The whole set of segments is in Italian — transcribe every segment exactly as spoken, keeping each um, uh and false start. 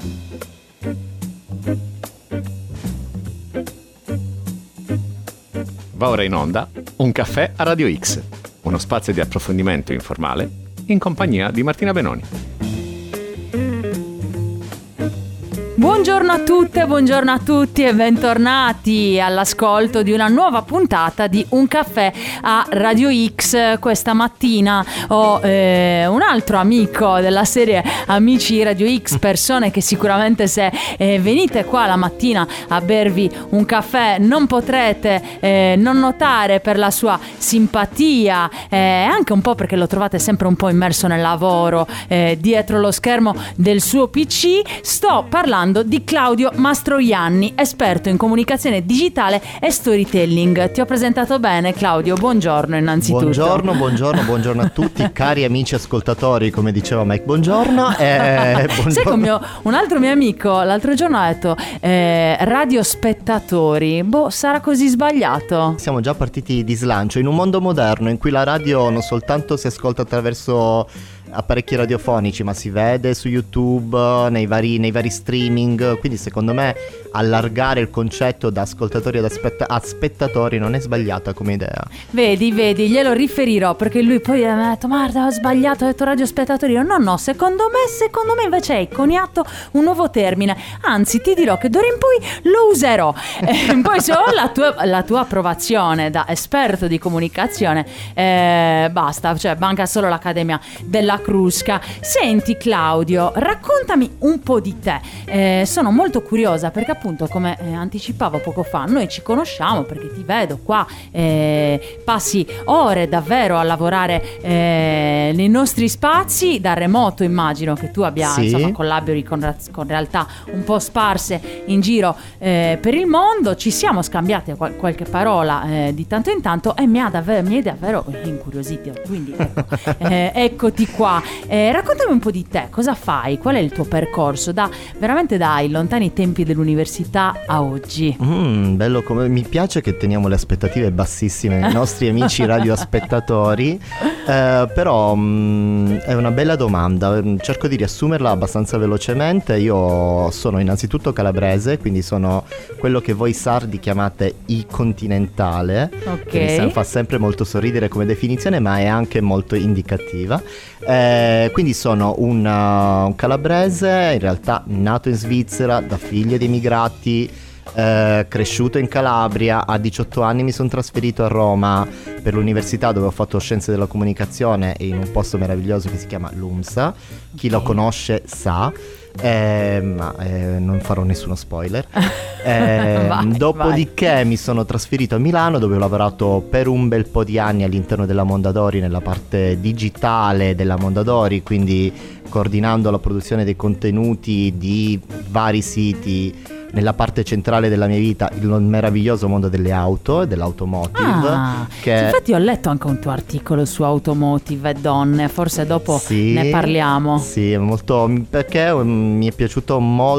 Va ora in onda Un caffè a Radio X, uno spazio di approfondimento informale in compagnia di Martina Benoni. Buongiorno a tutte, buongiorno a tutti e bentornati all'ascolto di una nuova puntata di Un caffè a Radio X. Questa mattina ho eh, un altro amico della serie Amici Radio X, persone che sicuramente se eh, venite qua la mattina a bervi un caffè non potrete eh, non notare per la sua simpatia, eh, anche un po' perché lo trovate sempre un po' immerso nel lavoro, eh, dietro lo schermo del suo P C. Sto parlando di Claudio Mastroianni, esperto in comunicazione digitale e storytelling. Ti ho presentato bene, Claudio? Buongiorno innanzitutto. Buongiorno, buongiorno, buongiorno a tutti cari amici ascoltatori, come diceva Mike. Buongiorno. Eh, buongiorno. Sai come mio, un altro mio amico l'altro giorno ha detto eh, radiospettatori. Boh, sarà così sbagliato? Siamo già partiti di slancio in un mondo moderno in cui la radio non soltanto si ascolta attraverso apparecchi radiofonici, ma si vede su YouTube, nei vari, nei vari streaming. Quindi secondo me allargare il concetto da ascoltatori ad aspetta- a spettatori non è sbagliata come idea. Vedi, vedi, glielo riferirò, perché lui poi mi ha detto guarda, ho sbagliato, ho detto radiospettatori. No, no, secondo me, secondo me invece hai coniato un nuovo termine. Anzi, ti dirò che d'ora in poi lo userò. E poi se ho la tua, la tua approvazione da esperto di comunicazione, eh, basta, cioè manca solo l'Accademia della Crusca. Senti Claudio, raccontami un po' di te. Eh, sono molto curiosa perché appunto, come eh, anticipavo poco fa, noi ci conosciamo perché ti vedo qua, eh, passi ore davvero a lavorare eh, nei nostri spazi da remoto. Immagino che tu abbia sì. insomma collabori con, con realtà un po' sparse in giro eh, per il mondo. Ci siamo scambiati qual- qualche parola eh, di tanto in tanto e mi ha davvero, mi è davvero incuriosito. Quindi ecco, eh, eccoti qua. Eh, raccontami un po' di te, cosa fai, qual è il tuo percorso da veramente dai lontani tempi dell'università a oggi? Mm, bello, come mi piace che teniamo le aspettative bassissime nei nostri amici radioaspettatori, eh, però mm, è una bella domanda, cerco di riassumerla abbastanza velocemente. Io sono innanzitutto calabrese, quindi sono quello che voi sardi chiamate i continentale, Ok. che mi fa sempre molto sorridere come definizione, ma è anche molto indicativa. Eh, quindi sono un, uh, un calabrese, in realtà nato in Svizzera da figlio di immigrati, eh, cresciuto in Calabria. A diciotto anni mi sono trasferito a Roma per l'università, dove ho fatto scienze della comunicazione in un posto meraviglioso che si chiama l'UMSA. Chi lo conosce sa. Eh, ma eh, non farò nessuno spoiler. eh, vai, dopodiché vai. mi sono trasferito a Milano, dove ho lavorato per un bel po' di anni all'interno della Mondadori nella parte digitale della Mondadori, quindi coordinando la produzione dei contenuti di vari siti nella parte centrale della mia vita, il meraviglioso mondo delle auto e dell'automotive. Ah, che... infatti ho letto anche un tuo articolo su automotive e donne, forse dopo sì, ne parliamo. Sì, molto, perché um, mi è piaciuto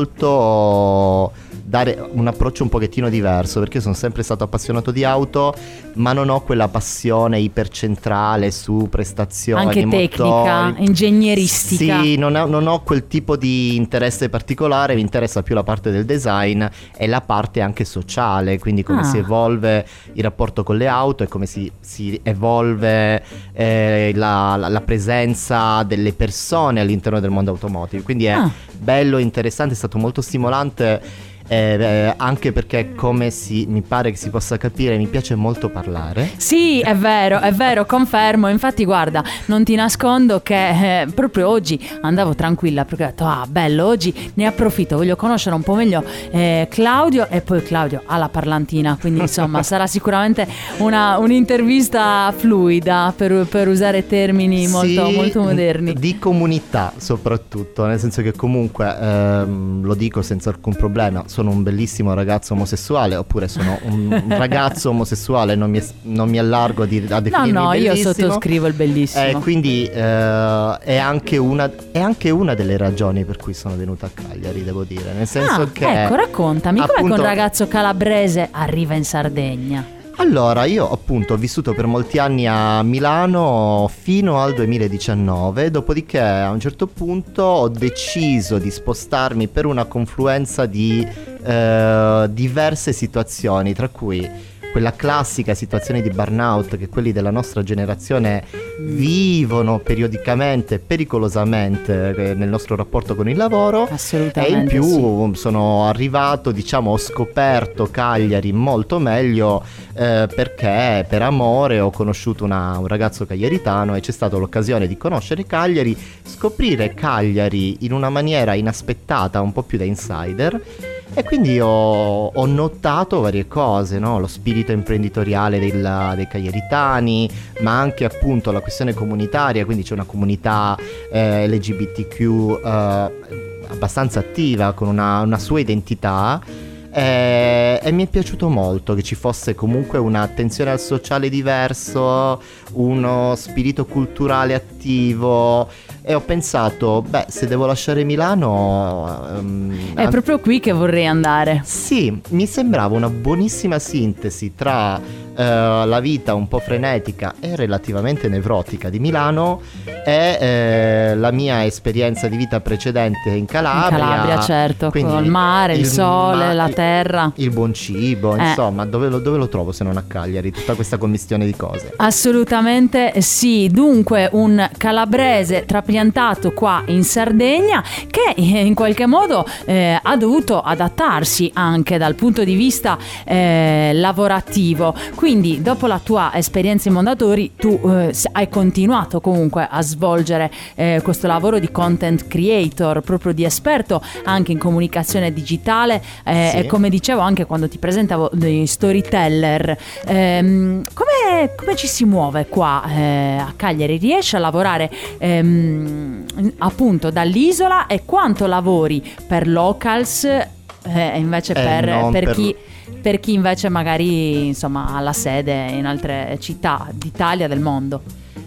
molto dare un approccio un pochettino diverso, perché sono sempre stato appassionato di auto, ma non ho quella passione ipercentrale su prestazioni, anche motori. tecnica, ingegneristica. Sì, non ho, non ho quel tipo di interesse particolare, mi interessa più la parte del design e la parte anche sociale, quindi come Ah. si evolve il rapporto con le auto e come si, si evolve eh, la, la, la presenza delle persone all'interno del mondo automotive. Quindi è Ah. bello, interessante, è stato molto stimolante. Eh, eh, anche perché, come si, mi pare che si possa capire, mi piace molto parlare. Sì, è vero, è vero, confermo. Infatti guarda, non ti nascondo che eh, proprio oggi andavo tranquilla perché ho detto ah bello, oggi ne approfitto, voglio conoscere un po' meglio eh, Claudio. E poi Claudio ha la parlantina, quindi insomma sarà sicuramente una, un'intervista fluida, per, per usare termini molto, Sì, molto moderni. di comunità soprattutto, nel senso che comunque ehm, lo dico senza alcun problema, sono un bellissimo ragazzo omosessuale, oppure sono un ragazzo omosessuale, non mi, non mi allargo a, dir, a No, definirmi no, io bellissimo. sottoscrivo il bellissimo. Eh, quindi eh, è, anche una, è anche una delle ragioni per cui sono venuta a Cagliari, devo dire, nel senso Ah, che ecco, raccontami, com'è che appunto, un ragazzo calabrese arriva in Sardegna? Allora, io appunto ho vissuto per molti anni a Milano fino al duemiladiciannove, dopodiché a un certo punto ho deciso di spostarmi per una confluenza di eh, diverse situazioni, tra cui quella classica situazione di burnout che quelli della nostra generazione vivono periodicamente, pericolosamente nel nostro rapporto con il lavoro. Assolutamente. E in più sì. sono arrivato, diciamo, ho scoperto Cagliari molto meglio eh, perché per amore ho conosciuto una, un ragazzo cagliaritano e c'è stata l'occasione di conoscere Cagliari, scoprire Cagliari in una maniera inaspettata, un po' più da insider. E quindi ho, ho notato varie cose, no? Lo spirito imprenditoriale del, dei cagliaritani, ma anche appunto la questione comunitaria, quindi c'è una comunità eh, L G B T Q eh, abbastanza attiva, con una, una sua identità. E, e mi è piaciuto molto che ci fosse comunque un'attenzione al sociale diverso, uno spirito culturale attivo, e ho pensato, beh, se devo lasciare Milano um, è proprio qui che vorrei andare. Sì, mi sembrava una buonissima sintesi tra uh, la vita un po' frenetica e relativamente nevrotica di Milano e uh, la mia esperienza di vita precedente in Calabria. In Calabria, certo, Quindi con il mare, il, il sole, ma- la terra, il buon cibo, eh. insomma, dove lo, dove lo trovo se non a Cagliari? Tutta questa commistione di cose. Assolutamente sì. Dunque un calabrese trapiantato qua in Sardegna che in qualche modo eh, ha dovuto adattarsi anche dal punto di vista eh, lavorativo. Quindi dopo la tua esperienza in Mondadori tu eh, hai continuato comunque a svolgere eh, questo lavoro di content creator, proprio di esperto anche in comunicazione digitale eh, sì. E come dicevo anche quando ti presentavo dei storyteller. ehm, come, come ci si muove qua eh, a Cagliari? Riesci a lavorare ehm, appunto dall'isola, e quanto lavori per locals eh, invece Eh, per, non per per- chi per chi invece magari insomma ha la sede in altre città d'Italia, del mondo?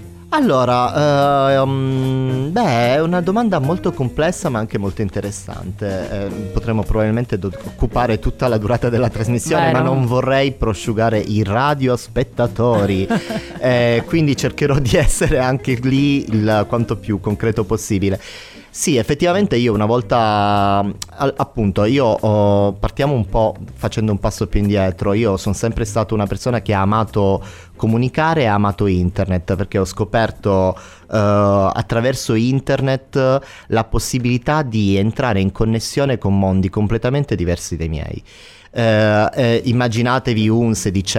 Allora, eh, um, beh, è una domanda molto complessa ma anche molto interessante. Eh, potremmo probabilmente do- occupare tutta la durata della trasmissione, Vero. ma non vorrei prosciugare i radiospettatori, eh, quindi cercherò di essere anche lì il quanto più concreto possibile. Sì, effettivamente io una volta, appunto, io oh, partiamo un po' facendo un passo più indietro. Io sono sempre stato una persona che ha amato comunicare e ha amato internet, perché ho scoperto uh, attraverso internet la possibilità di entrare in connessione con mondi completamente diversi dai miei. Eh, eh, immaginatevi un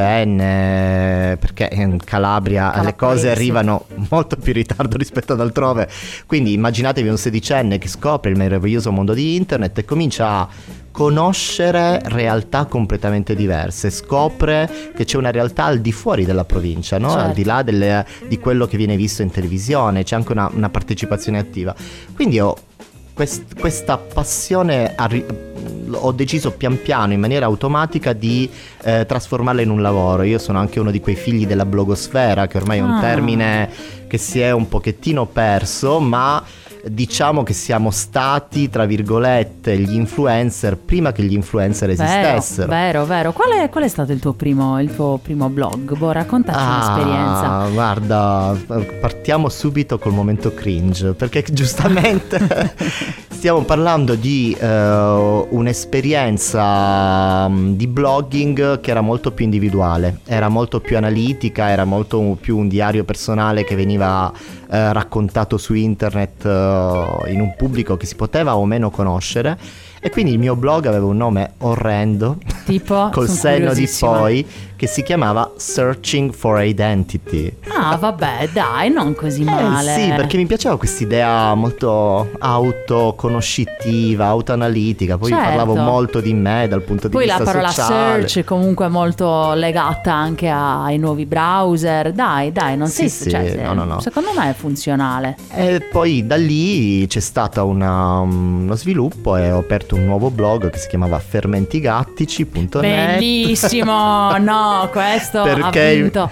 sedicenne, perché in Calabria Calabrese. le cose arrivano molto più in ritardo rispetto ad altrove, quindi immaginatevi un sedicenne che scopre il meraviglioso mondo di internet e comincia a conoscere realtà completamente diverse, scopre che c'è una realtà al di fuori della provincia, no? Certo. Al di là delle, di quello che viene visto in televisione, c'è anche una, una partecipazione attiva. Quindi ho quest, questa passione, arri- ho deciso pian piano, in maniera automatica, di eh, trasformarla in un lavoro. Io sono anche uno di quei figli della blogosfera, che ormai è un Ah. termine che si è un pochettino perso, ma diciamo che siamo stati, tra virgolette, gli influencer prima che gli influencer esistessero. Vero, vero, vero. Qual è, qual è stato il tuo primo, il tuo primo blog? Boh, raccontaci un'esperienza. Ah, guarda, partiamo subito col momento cringe, perché giustamente stiamo parlando di uh, un'esperienza um, di blogging che era molto più individuale, era molto più analitica, era molto più un diario personale che veniva uh, raccontato su internet uh, in un pubblico che si poteva o meno conoscere. E quindi il mio blog aveva un nome orrendo, Tipo? col Sono senno di curiosissima. poi, che si chiamava Searching for Identity. Ah, vabbè, dai, non così male. Eh sì, perché mi piaceva quest'idea molto autoconoscitiva, autoanalitica. Poi Certo. parlavo molto di me dal punto di Poi vista la parola sociale. search è comunque molto legata anche ai nuovi browser. Dai, dai, non Sì, si sì, cioè, se- no, no, no. secondo me è funzionale. E poi da lì c'è stato una, uno sviluppo e ho aperto un nuovo blog che si chiamava fermentigattici punto net. Bellissimo, no, questo ha Perché vinto.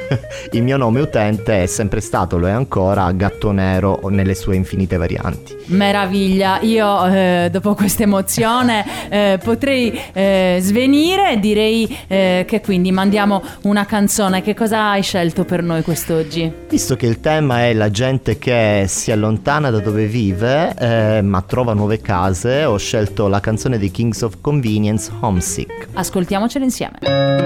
il mio nome utente è sempre stato, lo è ancora, Gatto Nero nelle sue infinite varianti. Meraviglia, io eh, dopo questa emozione eh, potrei eh, svenire e direi eh, che quindi mandiamo una canzone. Che cosa hai scelto per noi quest'oggi? Visto che il tema è la gente che si allontana da dove vive eh, ma trova nuove case, ho scelto la canzone dei Kings of Convenience, Homesick. Ascoltiamocela insieme.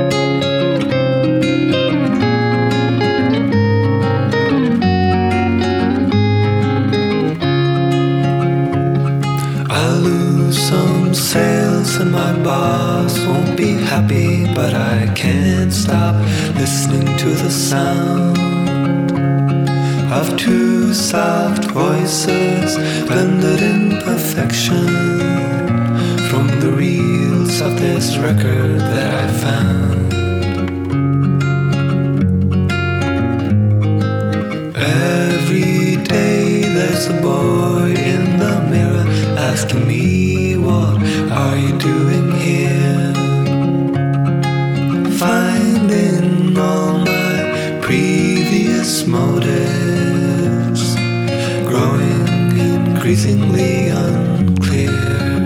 Some sales and my boss won't be happy, but I can't stop listening to the sound of two soft voices blended in perfection from the reels of this record that I found. Every day there's a boy in the mirror asking me, what are you doing here? Finding all my previous motives growing increasingly unclear.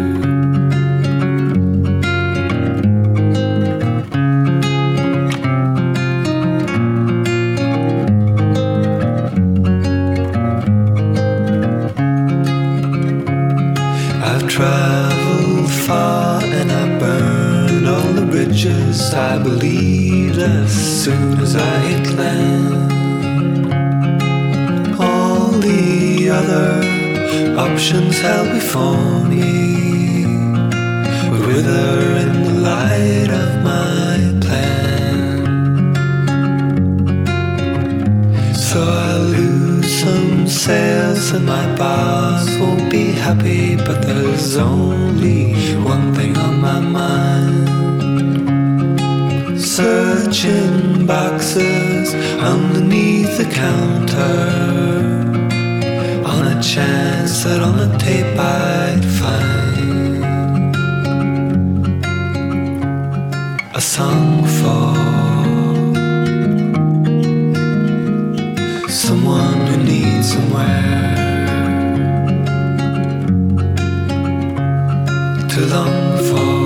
Traveled far and I burned all the bridges I believed as soon as I hit land. All the other options held before me would wither in the light of my plan. So I lose some sales and my boss won't be happy, but there's only one thing on my mind. Searching boxes underneath the counter on a chance that on the tape I'd find a song for someone who needs somewhere to long for.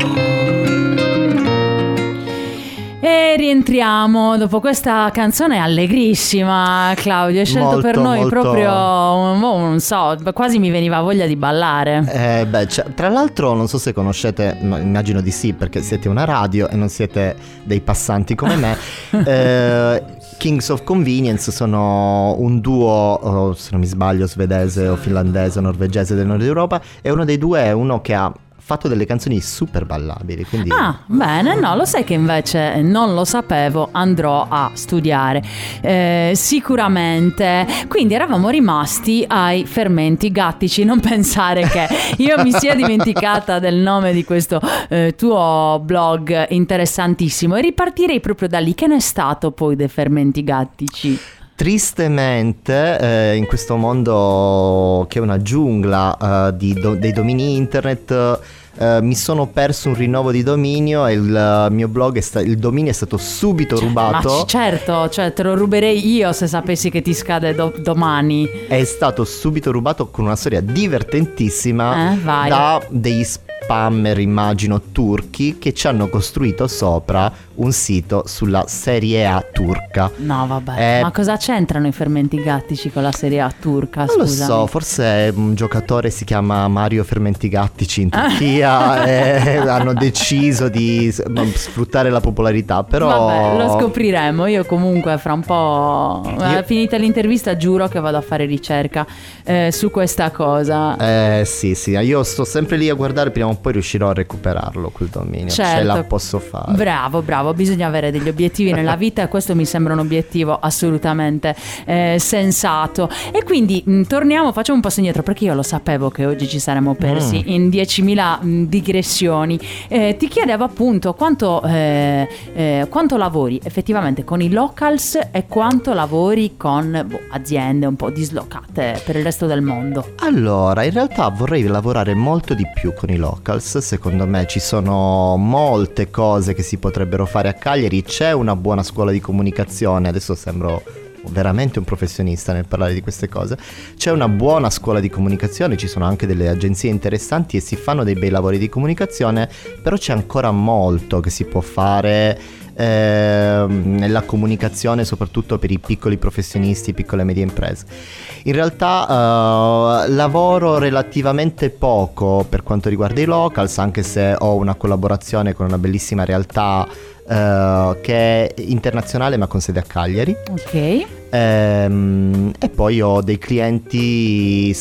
E rientriamo dopo questa canzone allegrissima. Claudio, hai scelto molto, per noi molto... proprio, non so, quasi mi veniva voglia di ballare. Eh, beh, cioè, tra l'altro non so se conoscete, no, immagino di sì perché siete una radio e non siete dei passanti come me. eh, Kings of Convenience sono un duo, oh, se non mi sbaglio, svedese o finlandese o norvegese del nord Europa, e uno dei due è uno che ha fatto delle canzoni super ballabili, quindi... Ah, bene, no, lo sai che invece non lo sapevo, andrò a studiare eh, sicuramente. Quindi eravamo rimasti ai fermenti gattici. Non pensare che io mi sia dimenticata del nome di questo eh, tuo blog interessantissimo, e ripartirei proprio da lì. Che ne è stato poi dei fermenti gattici? Tristemente eh, in questo mondo che è una giungla eh, di do- dei domini internet eh, mi sono perso un rinnovo di dominio e il uh, mio blog è sta- il dominio è stato subito cioè, rubato. Ma c- certo, cioè te lo ruberei io se sapessi che ti scade do- domani. È stato subito rubato con una storia divertentissima eh, vai. da degli spammer, immagino, turchi che ci hanno costruito sopra un sito sulla Serie A turca. No, vabbè, eh, ma cosa c'entrano i fermenti gattici con la Serie A turca? Non Scusami. lo so, forse un giocatore si chiama Mario Fermenti Gattici in Turchia e hanno deciso di sfruttare la popolarità, però... Vabbè, lo scopriremo. Io comunque fra un po', Io... finita l'intervista, giuro che vado a fare ricerca eh, su questa cosa. Eh sì, sì, io sto sempre lì a guardare, prima o poi riuscirò a recuperarlo quel dominio. Certo. Ce la posso fare. Bravo, bravo, bisogna avere degli obiettivi nella vita e questo mi sembra un obiettivo assolutamente eh, sensato. E quindi mh, torniamo, facciamo un passo indietro, perché io lo sapevo che oggi ci saremmo persi mm. in diecimila mh, digressioni. Eh, ti chiedevo appunto quanto, eh, eh, quanto lavori effettivamente con i locals e quanto lavori con boh, aziende un po' dislocate per il resto del mondo. Allora, in realtà vorrei lavorare molto di più con i locals. locals, secondo me ci sono molte cose che si potrebbero fare a Cagliari, c'è una buona scuola di comunicazione, adesso sembro veramente un professionista nel parlare di queste cose, c'è una buona scuola di comunicazione, ci sono anche delle agenzie interessanti e si fanno dei bei lavori di comunicazione, però c'è ancora molto che si può fare eh, nella comunicazione, soprattutto per i piccoli professionisti, piccole e medie imprese. In realtà eh, lavoro relativamente poco per quanto riguarda i locals, anche se ho una collaborazione con una bellissima realtà Uh, che è internazionale ma con sede a Cagliari. Ok. Ehm, e poi ho dei clienti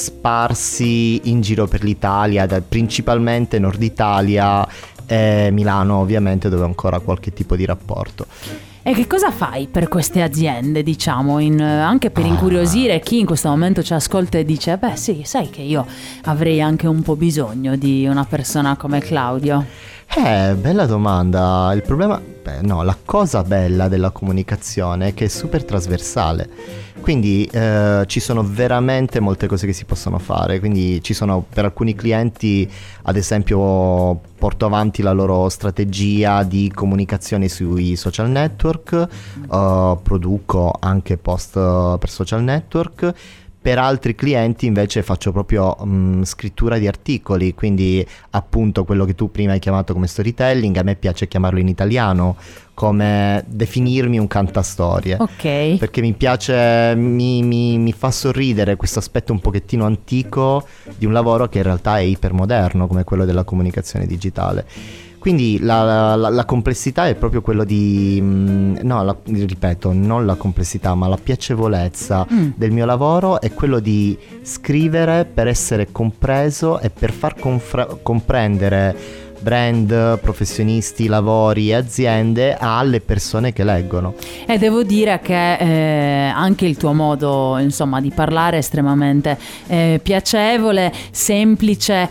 sparsi in giro per l'Italia, da, principalmente Nord Italia e Milano ovviamente, dove ho ancora qualche tipo di rapporto. E che cosa fai per queste aziende, diciamo, in, anche per incuriosire chi in questo momento ci ascolta e dice beh sì, sai che io avrei anche un po' bisogno di una persona come Claudio? Eh, bella domanda. Il problema, beh, no, la cosa bella della comunicazione è che è super trasversale. Quindi eh, ci sono veramente molte cose che si possono fare. Quindi ci sono, per alcuni clienti, ad esempio, porto avanti la loro strategia di comunicazione sui social network, uh, produco anche post per social network. Per altri clienti invece faccio proprio um, scrittura di articoli, quindi appunto quello che tu prima hai chiamato come storytelling, a me piace chiamarlo in italiano come definirmi un cantastorie. Ok. Perché mi piace, mi, mi, mi fa sorridere questo aspetto un pochettino antico di un lavoro che in realtà è ipermoderno come quello della comunicazione digitale. Quindi la, la, la complessità è proprio quello di, mh, no, la, ripeto, non la complessità, ma la piacevolezza mm. del mio lavoro è quello di scrivere per essere compreso e per far confra- comprendere brand, professionisti, lavori e aziende alle persone che leggono. E devo dire che eh, anche il tuo modo, insomma, di parlare è estremamente eh, piacevole, semplice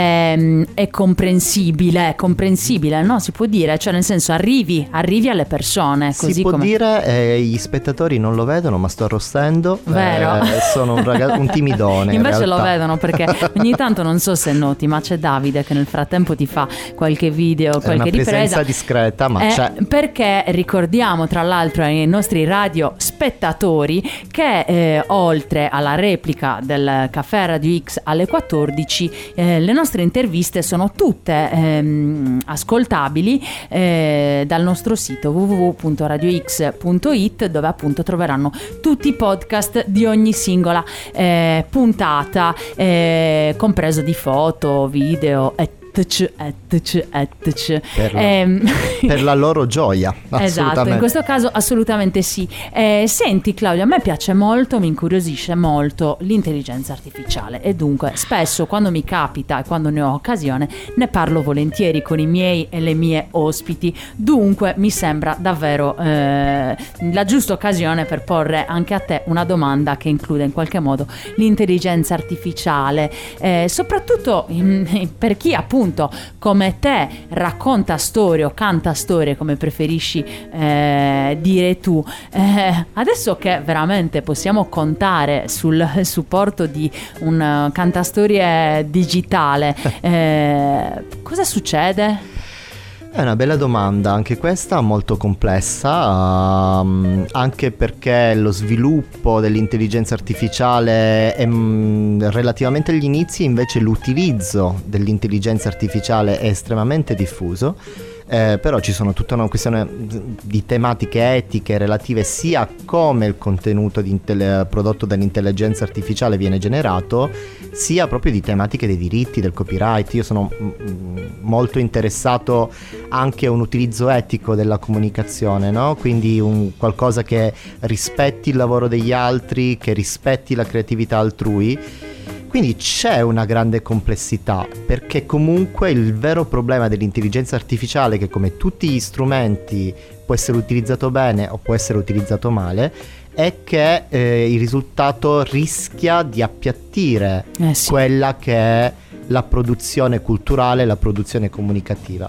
eh, e comprensibile, comprensibile, no? Si può dire, cioè nel senso arrivi, arrivi alle persone. Così si può come... dire, eh, gli spettatori non lo vedono ma sto arrostendo. Vero? Eh, sono un, ragazzo, un timidone. Invece in lo realtà. vedono, perché ogni tanto, non so se noti, ma c'è Davide che nel frattempo ti fa qualche video, qualche è una ripresa. presenza discreta, ma eh, c'è. Perché ricordiamo tra l'altro ai nostri radio spettatori che eh, oltre alla replica del Caffè Radio X alle quattordici eh, le nostre interviste sono tutte ehm, ascoltabili eh, dal nostro sito w w w punto radio x punto i t, dove appunto troveranno tutti i podcast di ogni singola eh, puntata, eh, compreso di foto, video e Etc, etc, etc. Per, la, ehm, per la loro gioia. Esatto, in questo caso assolutamente sì. Eh, senti Claudio, a me piace molto, mi incuriosisce molto l'intelligenza artificiale e dunque spesso quando mi capita e quando ne ho occasione ne parlo volentieri con i miei e le mie ospiti, dunque mi sembra davvero eh, la giusta occasione per porre anche a te una domanda che include in qualche modo l'intelligenza artificiale, eh, soprattutto in, per chi appunto come te racconta storie o canta storie, come preferisci eh, dire tu. Eh, adesso che veramente possiamo contare sul supporto di un cantastorie digitale, eh, cosa succede? È una bella domanda, anche questa molto complessa, um, anche perché lo sviluppo dell'intelligenza artificiale è um, relativamente agli inizi, invece l'utilizzo dell'intelligenza artificiale è estremamente diffuso. Eh, però ci sono tutta una questione di tematiche etiche relative sia a come il contenuto di intele- prodotto dall'intelligenza artificiale viene generato, sia proprio di tematiche dei diritti, del copyright. Io sono m- molto interessato anche a un utilizzo etico della comunicazione, no? Quindi un qualcosa che rispetti il lavoro degli altri, che rispetti la creatività altrui. Quindi c'è una grande complessità, perché comunque il vero problema dell'intelligenza artificiale, che come tutti gli strumenti può essere utilizzato bene o può essere utilizzato male, è che eh, il risultato rischia di appiattire eh sì. quella che è la produzione culturale, la produzione comunicativa.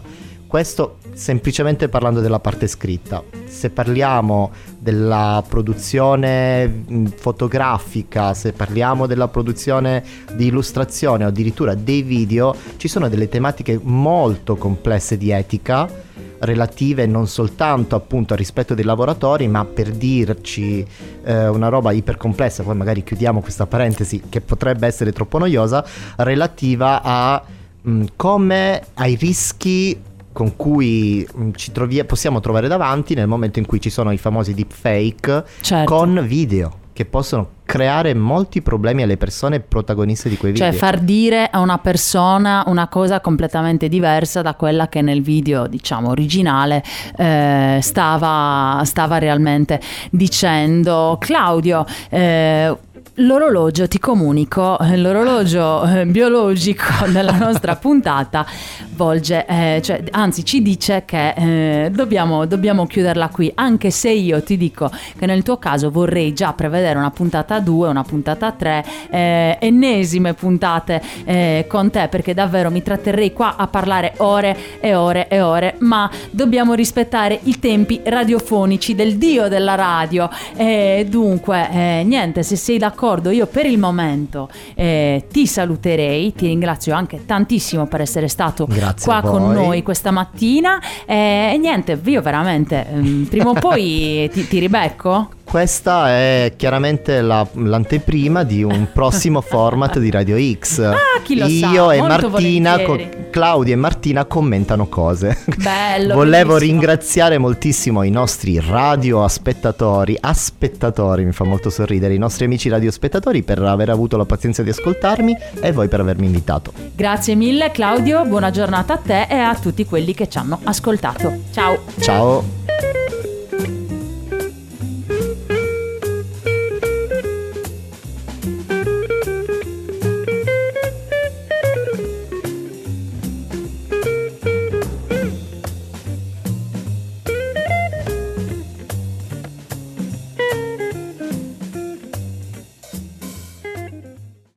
Questo semplicemente parlando della parte scritta. Se parliamo della produzione fotografica, se parliamo della produzione di illustrazione o addirittura dei video, ci sono delle tematiche molto complesse di etica, relative non soltanto appunto al rispetto dei lavoratori, ma per dirci eh, una roba ipercomplessa, poi magari chiudiamo questa parentesi che potrebbe essere troppo noiosa, relativa a mh, come ai rischi con cui ci trovi- possiamo trovare davanti nel momento in cui ci sono i famosi deepfake, certo, con video che possono creare molti problemi alle persone protagoniste di quei video. Cioè far dire a una persona una cosa completamente diversa da quella che nel video, diciamo, originale eh, stava, stava realmente dicendo. Claudio, eh, l'orologio, ti comunico, l'orologio eh, biologico della nostra puntata volge, eh, cioè, anzi ci dice che eh, dobbiamo, dobbiamo chiuderla qui, anche se io ti dico che nel tuo caso vorrei già prevedere una puntata due, una puntata tre, eh, ennesime puntate eh, con te, perché davvero mi tratterrei qua a parlare ore e ore e ore, ma dobbiamo rispettare i tempi radiofonici del dio della radio, e dunque eh, niente, se sei d'accordo io per il momento eh, ti saluterei, ti ringrazio anche tantissimo per essere stato Grazie qua con noi questa mattina e, e niente, io veramente ehm, prima o poi ti, ti ribecco. Questa è chiaramente la, l'anteprima di un prossimo format di Radio X. Ah, chi lo Io sa, e Martina, co- Claudia e Martina commentano cose. Bello. Volevo bellissimo. ringraziare moltissimo i nostri radioaspettatori, aspettatori, mi fa molto sorridere, i nostri amici radiospettatori per aver avuto la pazienza di ascoltarmi e voi per avermi invitato. Grazie mille Claudio, buona giornata a te e a tutti quelli che ci hanno ascoltato. Ciao. Ciao.